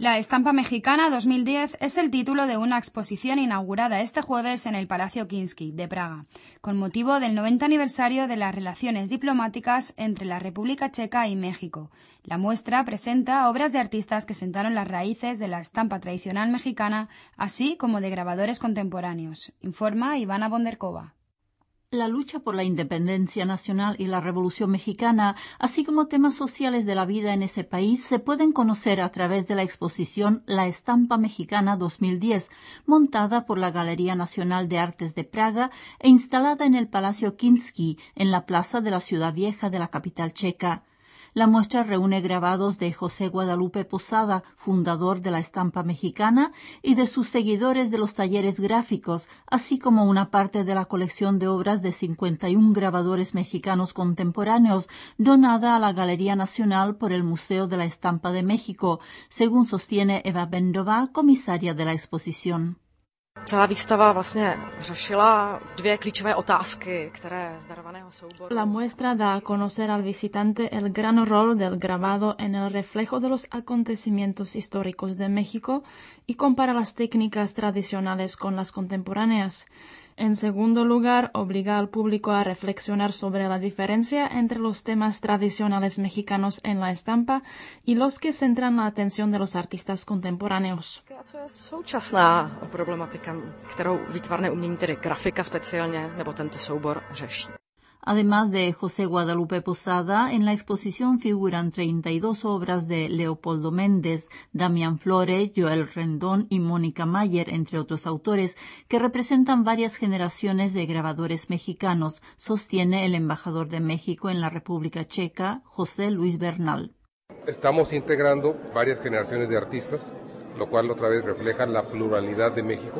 La estampa mexicana 2010 es el título de una exposición inaugurada este jueves en el Palacio Kinsky de Praga, con motivo del 90 aniversario de las relaciones diplomáticas entre la República Checa y México. La muestra presenta obras de artistas que sentaron las raíces de la estampa tradicional mexicana, así como de grabadores contemporáneos, informa Ivana Bonderkova. La lucha por la independencia nacional y la Revolución Mexicana, así como temas sociales de la vida en ese país, se pueden conocer a través de la exposición La Estampa Mexicana 2010, montada por la Galería Nacional de Artes de Praga e instalada en el Palacio Kinsky, en la plaza de la Ciudad Vieja de la capital checa. La muestra reúne grabados de José Guadalupe Posada, fundador de la estampa mexicana, y de sus seguidores de los talleres gráficos, así como una parte de la colección de obras de 51 grabadores mexicanos contemporáneos, donada a la Galería Nacional por el Museo de la Estampa de México, según sostiene Eva Bendová, comisaria de la exposición. Celá výstava vlastně řešila dvě klíčové otázky, které z darovaného souboru. La muestra da a conocer al visitante el gran rol del grabado en el reflejo de los acontecimientos históricos de México y compara las técnicas tradicionales con las contemporáneas. En segundo lugar, obliga al público a reflexionar sobre la diferencia entre los temas tradicionales mexicanos en la estampa y los que centran la atención de los artistas contemporáneos. A co je současná problematika, kterou výtvarné umění, tedy grafika speciálně, nebo tento soubor řeší? Además de José Guadalupe Posada, en la exposición figuran 32 obras de Leopoldo Méndez, Damián Flores, Joel Rendón y Mónica Mayer, entre otros autores, que representan varias generaciones de grabadores mexicanos, sostiene el embajador de México en la República Checa, José Luis Bernal. Estamos integrando varias generaciones de artistas, lo cual otra vez refleja la pluralidad de México,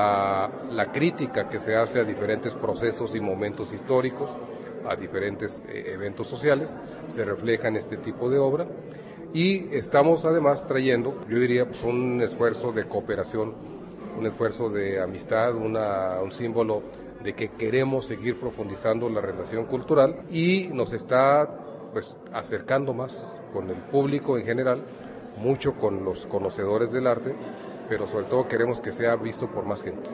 la crítica que se hace a diferentes procesos y momentos históricos, a diferentes eventos sociales, se refleja en este tipo de obra, y estamos además trayendo, yo diría, un esfuerzo de cooperación, un esfuerzo de amistad, un símbolo de que queremos seguir profundizando la relación cultural, y nos está acercando más con el público en general, mucho con los conocedores del arte, pero sobre todo queremos que sea visto por más gente.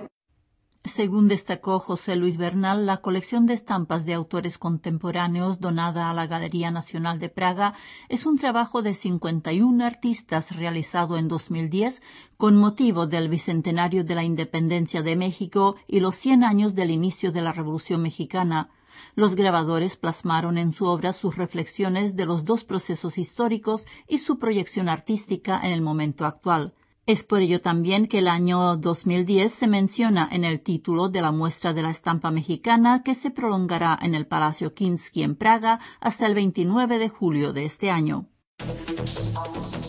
Según destacó José Luis Bernal, la colección de estampas de autores contemporáneos donada a la Galería Nacional de Praga es un trabajo de 51 artistas realizado en 2010 con motivo del bicentenario de la independencia de México y los 100 años del inicio de la Revolución Mexicana. Los grabadores plasmaron en su obra sus reflexiones de los dos procesos históricos y su proyección artística en el momento actual. Es por ello también que el año 2010 se menciona en el título de la muestra de la estampa mexicana, que se prolongará en el Palacio Kinsky en Praga hasta el 29 de julio de este año.